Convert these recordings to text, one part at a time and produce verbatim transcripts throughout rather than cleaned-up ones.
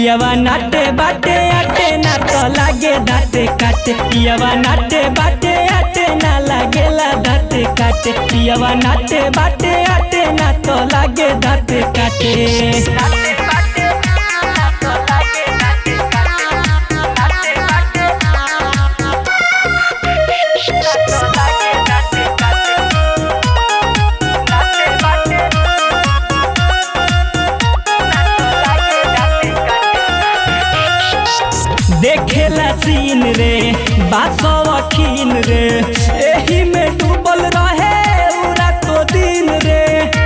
पियवा नाटे बाटे आटे ना तो लागे दाते काटे पियवा नाटे बाटे आटे ना लागेला दाते काटे पियवा नाटे बाटे आटे ना तो लागे दाते काटे देखेला सीन रे बासवखीन रे एही में डूबल रहे पूरा तो दिन रे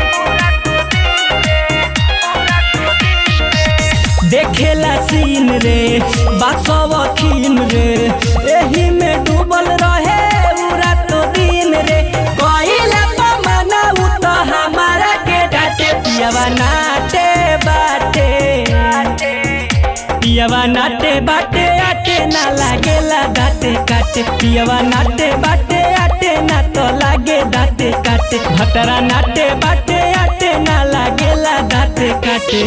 देखेला सीन रे बासवखीन रे एही में डूबल रहे पूरा तो दिन रे कइला तो मनाऊ तो हमारा के डाटे पियवा नाटे बाटे पियवा नाटे बाटे आटे ना लागेला दाते काटे पियवा नाटे बाटे आटे ना तो लागे दाते काटे भटरा नाटे बाटे आटे ना लागेला दाते काटे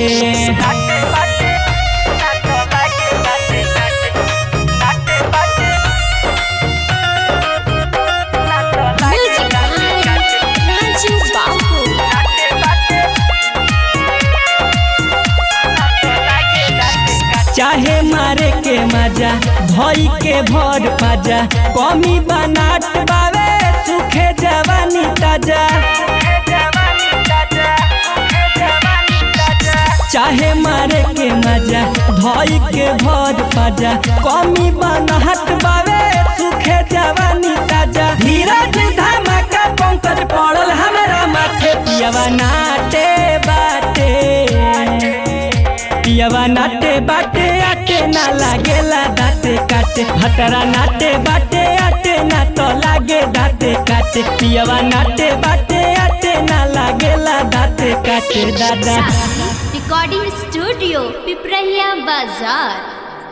चाहे मारे के मजा भई के भर पाजा कमी बनाट बावे सुखे जवानी ताजा चाहे मारे के मजा भई के भर पाजा कमी बनाट बावे सुखे जवानी ताजा धीरज धमाका पंकज पड़ल हमरा माथे पियवा नाटे बाटे पियवा नाटे बाटे आटे ना लागेला दाते काटे भटरा नाटे बाटे आटे ना तो लागे दाते काटे पियवा नाटे बाटे आटे ना लागेला दाते काटे दादा रिकॉर्डिंग स्टूडियो पिपरिया बाजार।